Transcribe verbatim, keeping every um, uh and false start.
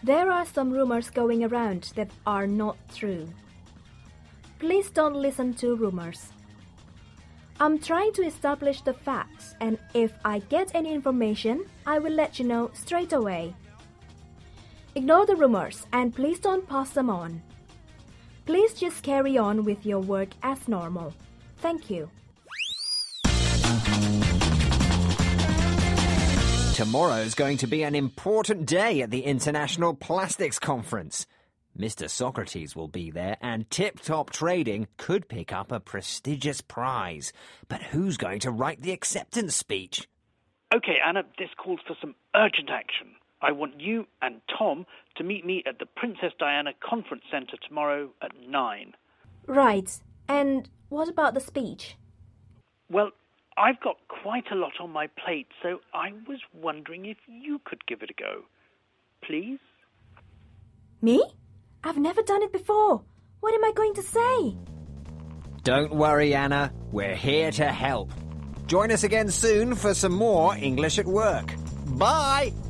There are some rumors going around that are not true. Please don't listen to rumors. I'm trying to establish the facts, and if I get any information, I will let you know straight away. Ignore the rumors and please don't pass them on. Please just carry on with your work as normal. Thank you. Tomorrow's going to be an important day at the International Plastics Conference. Mister Socrates will be there and Tip Top Trading could pick up a prestigious prize. But who's going to write the acceptance speech? OK, Anna, this calls for some urgent action. I want you and Tom to meet me at the Princess Diana Conference Centre tomorrow at nine. Right. And what about the speech? Well, I've got quite a lot on my plate, so I was wondering if you could give it a go. Please? Me? I've never done it before. What am I going to say? Don't worry, Anna. We're here to help. Join us again soon for some more English at Work. Bye!